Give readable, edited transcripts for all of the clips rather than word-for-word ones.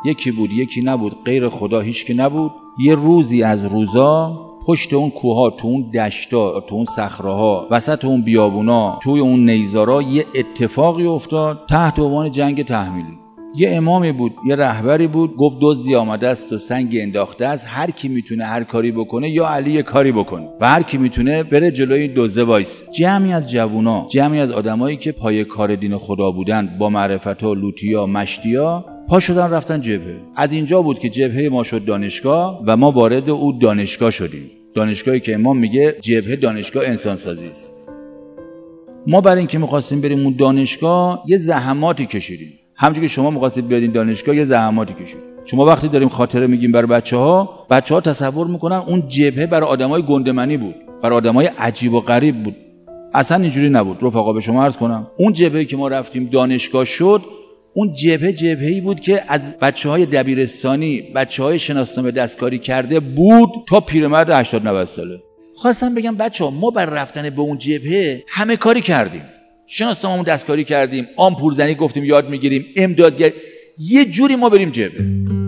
یکی بود یکی نبود، غیر خدا هیچ کی نبود. یه روزی از روزا پشت اون کوها، تو اون دشتا، تو اون صخره‌ها، وسط اون بیابونا، توی اون نیزارا یه اتفاقی افتاد تحت عنوان جنگ تحمیلی. یه امامی بود، یه رهبری بود، گفت دزدی آمده است و سنگ انداخته است، هر کی میتونه هر کاری بکنه یا علی یه کاری بکنه و هر کی میتونه بره جلوی این دزده وایس. جمعی از جوونا، جمعی از آدمایی که پای کار دین خدا بودن، با معرفتا، لوتیا، مشتیا، پا شدن رفتن جبهه. از اینجا بود که جبهه ما شد دانشگاه و ما وارد او دانشگاه شدیم. دانشگاهی که امام میگه جبهه دانشگاه انسانسازی است. ما برای اینکه می‌خواستیم بریم اون دانشگاه یه زحماتی کشیدیم. همونجوری که شما می‌خواستید برید دانشگاه یه زحماتی کشیدید. شما وقتی داریم خاطره میگیم برای بچه‌ها تصور میکنن اون جبهه برای آدمای گندمنی بود، برای آدمای عجیب و غریب بود. اصلا اینجوری نبود. رفقا به شما عرض کنم اون جبهه‌ای که ما رفتیم دانشگاه شد، اون جبهه‌ای بود که از بچه‌های دبیرستانی، بچه‌های شناسنامه دستکاری کرده بود تا پیرمرد 80 90 ساله. خواستم بگم بچه‌ها ما بر رفتن به اون جبهه همه کاری کردیم. شناسنامه‌مون دستکاری کردیم، آمپول زنی گفتیم یاد میگیریم، امدادگر، یه جوری ما بریم جبهه.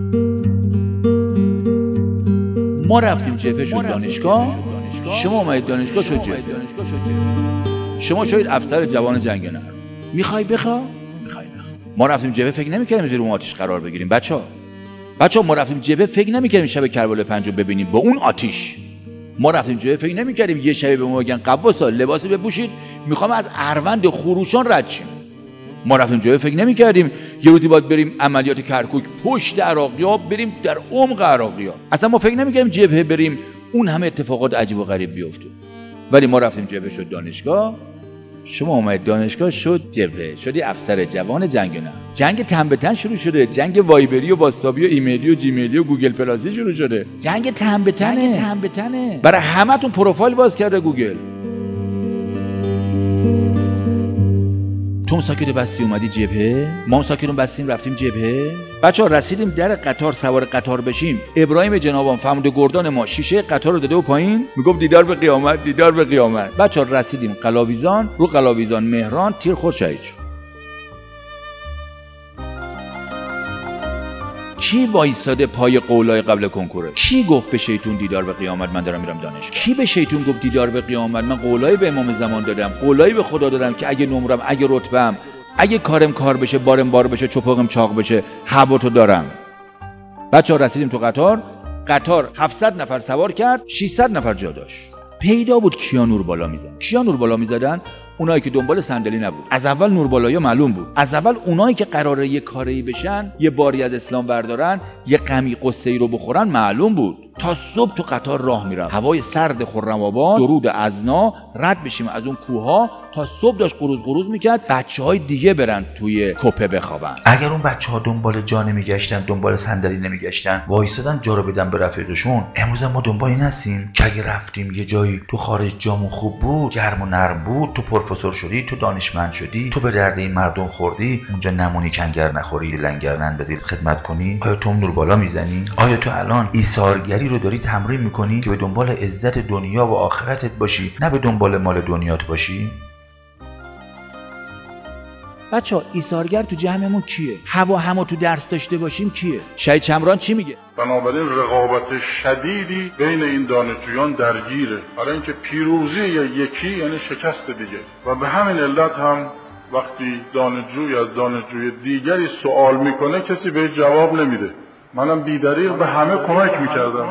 ما رفتیم جبهه شد دانشگاه، شما اومدید دانشگاه شد جبهه. شما شدید افسر جوان جنگ نرم. میخوای بخوا؟ ما رفتیم جبهه فکر نمی‌کردیم زیر اون آتش قرار بگیریم. بچه‌ها ما رفتیم جبهه فکر نمی‌کردیم شب کربلا 5 رو ببینیم با اون آتش. ما رفتیم جبهه فکر نمی‌کردیم یه شب به ما بگن قواصا لباسی بپوشید می‌خوام از اروند خروشان رد شیم. ما رفتیم جبهه فکر نمی‌کردیم یه روزی باید بریم عملیات کرکوک پشت عراقی‌ها، بریم در عمق عراقی‌ها. اصلا ما فکر نمی‌کردیم جبهه بریم اون همه اتفاقات عجیب و غریب بیفته. ولی ما رفتیم جبهه شد دانشگاه، شما اومدید دانشگاه شد جبهه، شدی افسر جوان جنگ نه. جنگ تن به تن شروع شده، جنگ وایبری و واتساپی و ایمیلی و جیمیلی و گوگل پلاسی شروع شده. جنگ تن به تنه. برای همتون پروفایل باز کرده گوگل. تو ساکت بستی اومدی جبهه، ما ساکتون بستیم رفتیم جبهه. بچه‌ها رسیدیم در قطار، سوار قطار بشیم، ابراهیم جنابان فرمانده گردان ما شیشه قطار رو داده و پایین میگفت دیدار به قیامت. بچه‌ها رسیدیم قلاویزان، رو قلاویزان مهران تیر خورد شهید شد. کی وایساده پای قولای قبل کنکوره؟ کی گفت به شیطون دیدار به قیامت من دارم میرم دانشگاه؟ کی به شیطون گفت دیدار به قیامت من قولای به امام زمان دادم، قولای به خدا دادم که اگه نمرم، اگه رتبه‌ام، اگه کارم کار بشه، بارم بار بشه، چپاقم چاق بشه، هواتو دارم. بچه‌ها رسیدیم تو قطار 700 نفر سوار کرد، 600 نفر جا داشت. پیدا بود کیا نور بالا میزدن. اونایی که دنبال صندلی نبود. از اول نوربالایی‌ها معلوم بود. از اول اونایی که قراره یه کاری بشن، یه باری از اسلام بردارن، یه غمی قصه‌ای رو بخورن معلوم بود. تا صبح تو قطار راه میرم، هوای سرد خرم‌آباد، درود ازنا، رد بشیم از اون کوها، تا صبح داشت قروز میکرد بچه‌های دیگه برن توی کوپه بخوابن. اگر اون بچه‌ها دنبال جا نمیگشتن، دنبال صندلی نمیگشتن، وایسادن جا رو بدن به رفیقشون، امروز ما دنبال این هستیم که اگه رفتیم یه جایی تو خارج جامون خوب بود، گرم و نرم بود، تو پروفسور شدی، تو دانشمند شدی، تو به درد این مردم خوردی، اونجا نمونی کنگر نخوری، لنگر نندازی، خدمت کنی. آیا تو نور بالا میزنی؟ آیا تو الان ایثارگری رو داری تمرین میکنی که به دنبال عزت دنیا و آخرتت باشی، نه به دنبال مال دنیات باشی؟ بچه‌ها ایثارگر تو جمعمون کیه؟ همو تو درس داشته باشیم کیه؟ شهید چمران چی میگه؟ بنابراین رقابت شدیدی بین این دانشجویان درگیره، برای اینکه پیروزی یکی یعنی شکست دیگه. و به همین علت هم وقتی دانشجوی از دانشجوی دیگری سوال میکنه کسی به جواب نمیده. منم بی‌دریغ به همه کمک میکردم.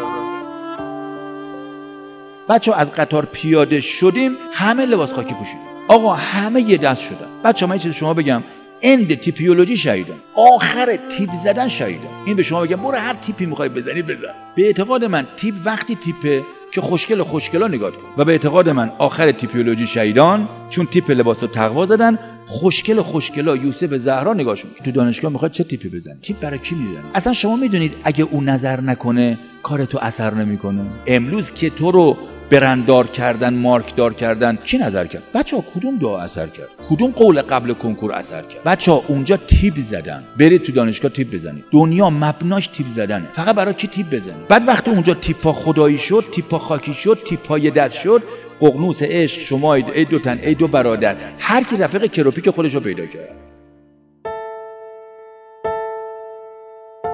بچه‌ها از قطار پیاده شدیم، همه لباس خاکی پوشیدن. آقا همه یه دست شدن. بچه‌ها من یه چیز شما بگم، اند تیپیولوژی شهیدن، آخر تیپ زدن شهیدن. این به شما بگم برو هر تیپی میخوای بزنی بزن. به اعتقاد من تیپ وقتی تیپه که خوشگلا نگاه کن. و به اعتقاد من آخر تیپیولوژی شهیدان، چون تیپ لباس رو تقوا دادن. خوشگلا یوسف زهرا نگاهشون. تو دانشگاه میخواد چه تیپی بزنی؟ تیپ برای کی میزنی؟ اصلا شما میدونید اگه اون نظر نکنه کار تو اثر نمیکنه. امروز که تو رو برنددار کردن، مارکدار کردن، کی نظر کرد؟ بچه‌ها کدوم دعا اثر کرد؟ کدوم قول قبل کنکور اثر کرد؟ بچه‌ها اونجا تیپ زدن. برید تو دانشگاه تیپ بزنید. دنیا مبناش تیپ زدنه. فقط برای کی تیپ بزنی؟ بعد وقتی اونجا تیپا خدایی شد، تیپا خاکی شد، تیپا یه دست شد، ققنوس عشق شما ای دو تن، ای دو برادر، هر کی رفیق کروپیک خودش رو پیدا کرد.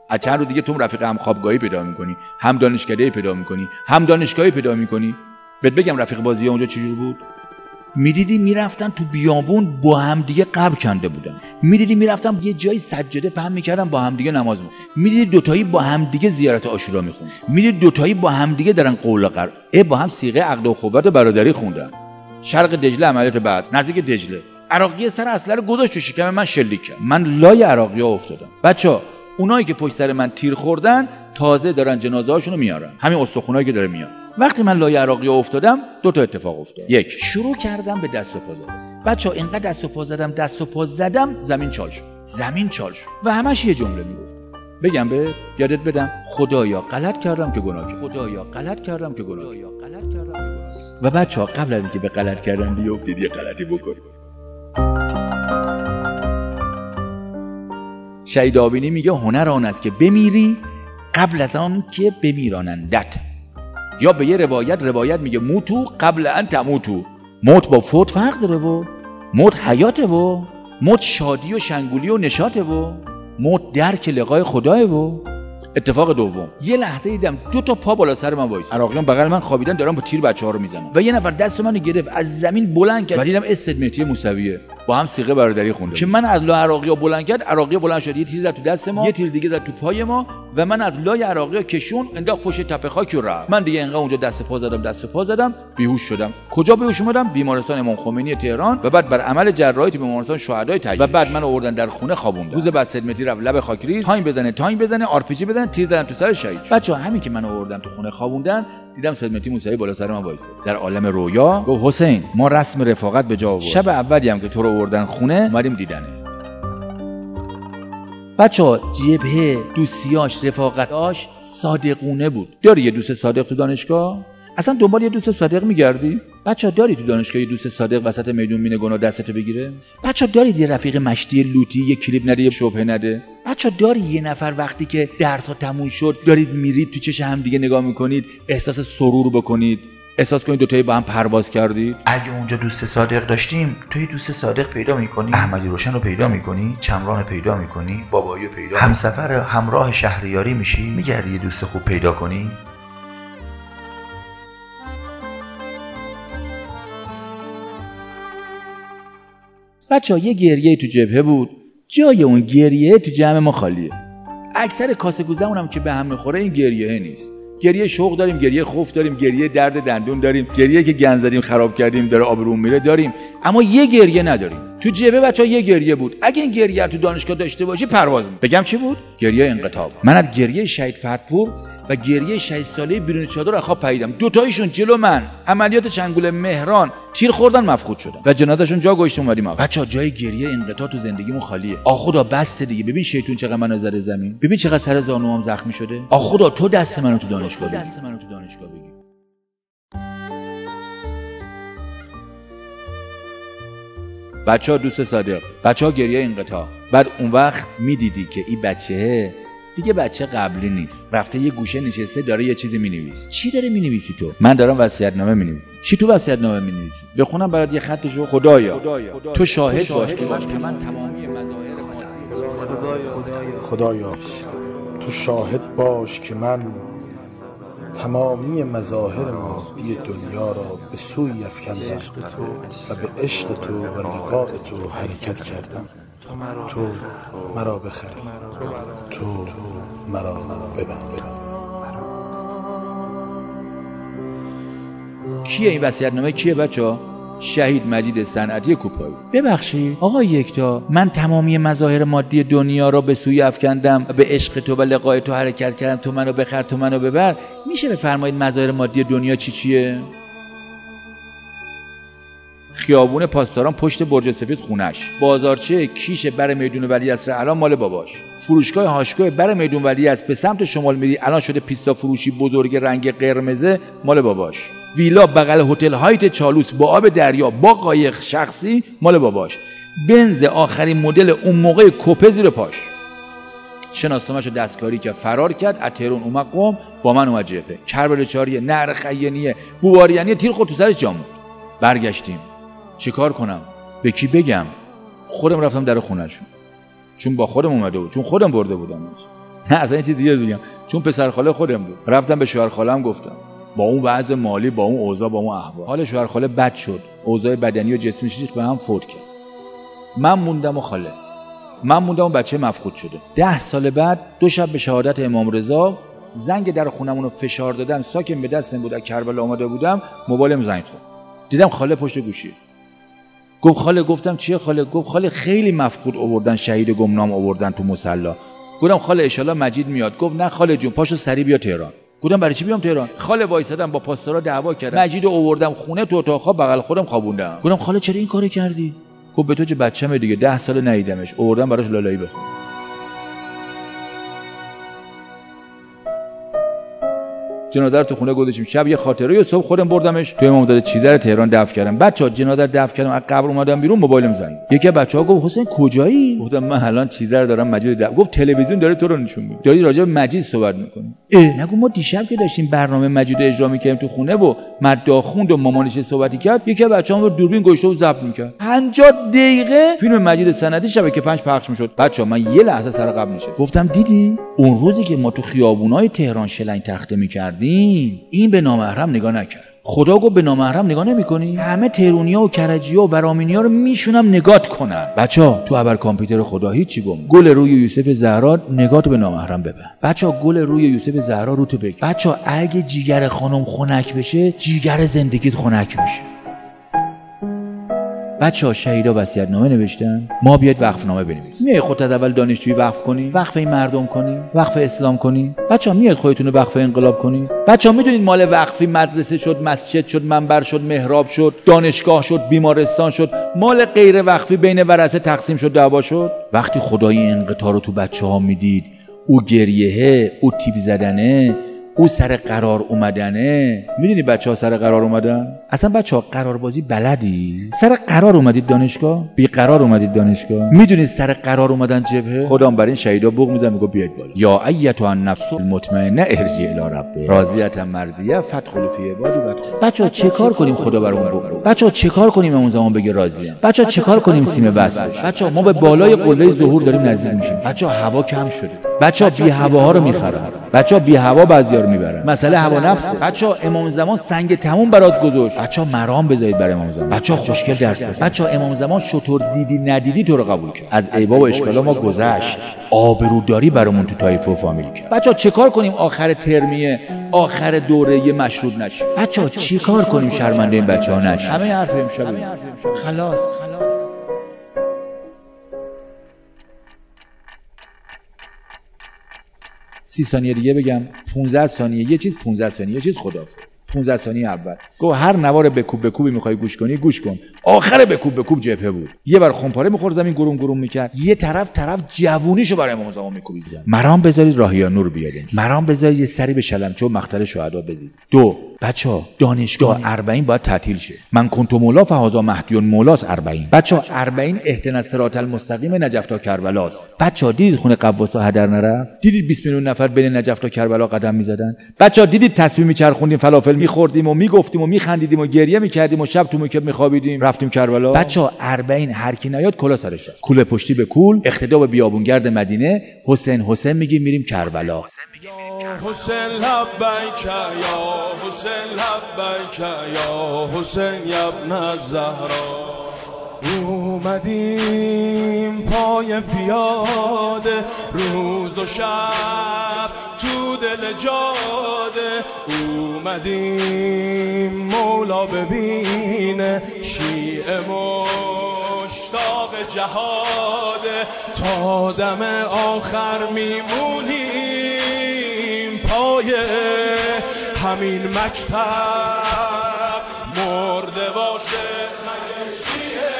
از چند روز دیگه تو رفیق هم خوابگاهی پیدا میکنی، هم دانشکده‌ای پیدا میکنی، هم دانشگاهی پیدا میکنی. بهت بگم رفیق بازی اونجا چجور بود؟ میدیدی میرفتن تو بیابون با هم دیگه قبر کنده بودن، میدیدی میرفتن یه جایی سجاده پهن میکردن با هم دیگه نماز میخوندن، میدیدی دوتایی با هم دیگه زیارت عاشورا میخوندن، میدیدی دوتایی با هم دیگه دارن قول قرار با هم صیغه عقد و اخوت برادری خوندن. شرق دجله عملیات بعد نزدیک دجله عراقی سر اسلحه رو گذاشت تو شکم من شلیک کرد. من لای عراقی‌ها افتادم. بچا اونایی که پشت سر من تیر خوردن تازه دارن جنازه‌هاشون رو میارن، همین استخونایی که داره میاد. وقتی من لای عراقی‌ها افتادم دو تا اتفاق افتاد. یک، شروع کردم به دست و پا زدن. بچا اینقدر دست و پا زدم زمین چال شد و همش یه جمله میگفت. بگم به یادت بدم خدایا غلط کردم که گناه کردم. و بچا قبل از اینکه به غلط کردن بیافتید یه غلطی بکنید. شهید آبینی میگه هنر آن است که بمیری قبل از آن که بمیرانندت. یا به یه روایت میگه موتو قبل ان تموتو. موت با فوت فرق داره و موت حیاته و موت شادی و شنگولی و نشاطه و موت درک لقای خداه و اتفاق دوم یه لحظه دیدم دو تا پا بالا سر من وایس، عراقیان بغل من خوابیدن دارن با تیر بچه‌ها رو میزنن و یه نفر دست منو گرفت از زمین بلند کرد و دیدم اسد مهدی موسویه با هم صیغه برادری خونده که من از لای عراقی‌ها بلند کرد، عراقی‌ها بلند شد یه تیر زد تو دست ما، یه تیر دیگه زد تو پای ما و من از لای عراقی‌ها کشون انداخت پشت تپه خاک و رفت. من دیگه انقدر اونجا دست پا زدم بیهوش شدم. کجا بیهوش اومدم؟ بیمارستان امام خمینی تهران و بعد بر عمل جراحی تو بیمارستان شهدای تجلیل و بعد من آوردن در خونه خوابوندن. روز بعد سید مهدی رفت لب خاکریز تایم بزنه آرپیجی بزنه تیر زدن تو سر شهید. بچه‌ها همین که من آوردم تو خونه خوابوندن دیدم سید مهدی موسوی بالا سر من وایسه در عالم رویا. گفت حسین ما رسم رفاقت به جا آوردیم، شب اولی هم که تو رو آوردن خونه اومدیم دیدنه. بچه‌ها جبهه دوستیاش رفاقتاش صادقونه بود. داری یه دوست صادق تو دانشگاه؟ اصلا دنبال یه دوست صادق میگردی؟ بچه‌ها داری تو دانشگاه یه دوست صادق وسط میدون مینه گناه دستتو بگیره؟ بچه‌ها دارید یه رفیق مشتی لوتی یه کلیپ نده یه شبهه نده؟ بچه‌ها داری یه نفر وقتی که درس‌ها تموم شد دارید میرید تو چش هم دیگه نگاه میکنید احساس سرور بکنید، احساس کنید دوتایی با هم پرواز کردید؟ اگه اونجا دوست صادق داشتیم توی دوست صادق پیدا میکنی، احمدی روشن رو پیدا میکنی، چمران رو پیدا میکنی، بابایی رو پیدا، همسفر همراه شهریاری میشی، میگردی یه دوست خوب پیدا کنی. بچه‌ها یه گریه تو جبهه بود، جای اون گریه تو جمع ما خالیه. اکثر کاسه گوزمونم که به هم میخوره این گریه نیست. گریه شوق داریم، گریه خوف داریم، گریه درد دندون داریم، گریه که گند زدیم خراب کردیم داره آبروم میره داریم، اما یه گریه نداریم. تو جبهه بچه‌ها یه گریه بود. اگه این گریه تو دانشگاه داشته باشی پرواز می‌کنی. بگم چی بود؟ گریه انقطاع. من از گریه شهید فردپور و گریه 6 ساله بیرون چادر خواب پریدم. دو تایشون جلو من عملیات چنگول مهران تیر خوردن مفقود شدن و جنازه‌شون جا گذاشتم اومدیم. بچه‌ها جای گریه انقطاع تو زندگیمون خالیه. آ خدا بس دیگه. ببین شیطون چقدر منو زده زمین. ببین چقدر سر زانوام زخمی شده. آ خدا تو دست منو تو دانشگاه بگیر. بچه‌ها دوست صادق، بچه‌ها گریه انقطاع. بعد اون وقت میدیدی که این دیگه بچه قبلی نیست، رفته یه گوشه نشسته داره یه چیزی مینویسه. چی داره مینویسی تو؟ من دارم وصیت‌نامه مینویسم. چی تو وصیت‌نامه مینویسی؟ بخونم برات یه خطشو. خدایا تو شاهد باش که من تمامی مظاهر خدایا تو شاهد باش که من تمامی مظاهر مادی دنیا را به سوی افکندم و به عشق تو و لقاء تو حرکت کردم. تو مرا بخر، تو مرا ببر. کیه این وصیت‌نامه؟ کیه بچه‌ها؟ شهید مجید صنعتی کوپایی. ببخشید آقای یکتا، من تمامی مظاهر مادی دنیا را به سوی افکندم به عشق تو و لقای تو حرکت کردم. تو منو بخر، تو منو ببر. میشه بفرمایید مظاهر مادی دنیا چیه؟ خیابون پاسداران پشت برج سفید خونش، بازارچه کیش بر میدون ولیعصر الان مال باباش، فروشگاه هاشگاه بر میدون ولیعصر به سمت شمال میری الان شده پیستا فروشی بزرگ رنگ قرمزه مال باباش، ویلا بغل هتل هایت چالوس با آب دریا با قایق شخصی مال باباش، بنز آخرین مدل اون موقع کوپه زیر پاش. شناسنامه‌شو دستکاری که فرار کرد، از تهران اومد قم، با من اومد جبهه، کربلا چاریه، نهر خیانیه، بوواریانیه، تیر خورد تو سرش جامون. برگشتیم. چیکار کنم؟ به کی بگم؟ خودم رفتم در خونه‌شون، چون با خودم اومده بود، چون خودم برده بودم. نه اصلا چیز دیگه بگم، چون پسر خاله خودم بود. رفتم به شوهر خاله‌ام گفتم با اون وضع مالی، با اون اوضاع، با اون احوال، حال شوهر خاله بد شد، اوضاع بدنی و جسمی شیخ به هم فوت کرد. من موندم و خاله، من موندم و بچه مفقود شده. 10 سال بعد 2 شب به شهادت امام رضا زنگ در خونمون رو فشار دادم، ساکن به دستم بود، از کربلا اومده بودم، موبایلم زنگ خورد، دیدم خاله پشت گوشی. گفت خاله. گفتم چیه خاله؟ گفت خاله خیلی مفقود آوردن، شهید گمنام آوردن تو مصلی. گفتم خاله ان شاءالله مجید میاد. گفت نه خاله جون پاشو سری بیا تهران. گفتم برای چی بیام تهران؟ خاله وایسادم با پاسدارا دعوا کردم، مجید آوردم خونه تو اتاق خواب بغل خودم خوابوندم. گفتم خاله چرا این کارو کردی؟ گفت به تو چه، بچه‌مه دیگه، 10 سال ندیدمش، آوردم براش لالایی بخون. جنازه رو تو خونه گذاشتیم، شب یه خاطره، صبح خودم بردمش تو امامزاده چیزه رو تهران دفن کردم. بچه‌ها جنازه رو دفن کردم، از قبر اومدم بیرون، موبایلم زنگ. یکی از بچه‌ها گفت حسین کجایی؟ گفتم من الان چیزه رو دارم مجید دفن. گفت تلویزیون داره تو رو نشون میده، داری راجع به مجید صحبت می‌کنی. نگو ما دیشب که داشتیم برنامه مجید رو اجرا می‌کردیم تو خونه و مداح خوند و مامانش صحبتی کرد، یکی از بچه‌ها رو دوربین گوشته و ضبط می‌کرد. 50 دقیقه فیلم مجید سندی شبکه 5 پخش می‌شد. بچه‌ها من یه لحظه سر قبل نشستم، گفتم دیدی اون روزی که ما تو خیابونای تهران شلنگ تخته می‌کردیم، این به نامحرم نگاه نکرد. خدا گفت به نامحرم نگاه نمی‌کنی؟ همه تهرونیا و کرجی‌ها و برامینیا رو میشونم نگات کنن. بچه‌ها تو ابر کامپیوتر خدا هیچی گم. گل روی یوسف زهرا نگاتو به نامحرم ببن. بچه‌ها گل روی یوسف زهرا رو تو بگیر. بچه‌ها اگه جیگر خانم خنک بشه، جیگر زندگیت خنک میشه. بچه‌ها شهیدا وصیت‌نامه نوشتن، ما بیاید وقفنامه بنویسیم. میای خودت از اول دانشجویی وقف کنی، وقف این مردم کنی، وقف اسلام کنی. بچه‌ها میاد خودتون رو وقف انقلاب کنی. بچه‌ها میدونید مال وقفی مدرسه شد، مسجد شد، منبر شد، محراب شد، دانشگاه شد، بیمارستان شد، مال غیر وقفی بین ورثه تقسیم شد، دعوا شد. وقتی خدای انقطاع رو تو بچه‌ها میدید، او گریهه، او تیپ زدنه، او سر قرار اومدنه. میدونی بچه‌ها سر قرار اومدن؟ اصلا بچه‌ها قراربازی بلدی؟ سر قرار اومدید دانشگاه؟ بی قرار اومدید دانشگاه؟ میدونید سر قرار اومدن جبهه؟ خودم برای این شهیدا بوق میزنم، میگم بیاید بالا. یا ایتها النفس المطمئنه ارجعی الی ربک راضیه مرضیه فادخلوا فی عبادی وادخلوا. بچه‌ها چه کار کنیم خدا برامون بگه؟ بچه‌ها چه کار کنیم اون زمان بگه راضیه؟ بچه‌ها چه کار کنیم سیم بس بشه؟ بچه‌ها ما به بالای قله ظهور داریم نزدیک میشیم. بچه‌ها هوا کم شده. بچه‌ها بی هواها رو میخرن. بچه‌ها بی هوا بعضیا رو میبرن. مسئله هوا نفسه. بچه‌ها امام زمان سنگ تموم برات گذاشت. بچه‌ها مرام بذارید برای امام زمان. بچه‌ها خوشگل درس بخونید. بچه‌ها امام زمان شطور دیدی ندیدی تو رو قبول کرد. از عیبا و اشکالا ما گذشت. آبروداری برامون تو طایفه و فامیل کرد. بچه‌ها چه کار کنیم آخر ترمیه، آخر دوره مشروط نشه؟ بچه‌ها چی کار کنیم شرمنده این بچه‌ها نشه؟ همه حرف امشب خلاص. 30 ثانیه دیگه بگم، 15 ثانیه یه چیز، 15 ثانیه یه چیز، خداحافظ. 15 ثانیه اول گفت هر نوار بکوبی میخوای گوش کنی گوش کن. آخر بکوب جبهه بود، یه بار خمپاره میخورد زمین گروم گروم میکرد، یه طرف جوونیشو برای امام زمان میکوبید. مرام بذارید راهیا نور بیاد، مرام بذارید یه سری به شلمچه و مقتل شهدا بزنید. 2 بچه‌ها دانشگاه 40 باید تعطیل شه. من کنت مولا فهذا مهدی مولاس 40. بچه‌ها 40 اهدنا الصراط المستقیم نجف تا کربلاست. بچه‌ها دیدید خونه قواسا هدر نرفت؟ دیدید 20 میلیون نفر بین نجف تا کربلا قدم میزدن؟ بچه‌ها دیدید تسبیح میچرخوندیم، فلافل میخوردیم و میگفتیم و میخندیدیم و گریه میکردیم و شب تو میکب میخوابیدیم رفتیم کربلا؟ بچه‌ها 40 هر کی نیاد کلا سرش رفت، کوله پشتی به کول، اقتدا به بیابونگرد مدینه، حسین میگیم میریم کربلا. حسین لبیک یا حسین لبیک یا حسین ابن الزهرا. اومدیم پای پیاده روز و شب تو دل جاده، اومدیم مولا ببینه شیعه مشتاق جهاده، تا دم آخر میمونیم پای همین مکتب، مرده باشه مگه شیعه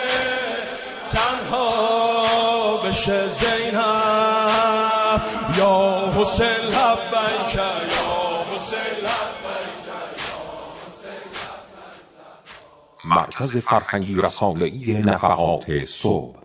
تنها بشه زینب. یا حسین لبیک یا حسین لبیک یا حسین لبیک. مرکز فرهنگی رسانه‌ای نفحات صبح.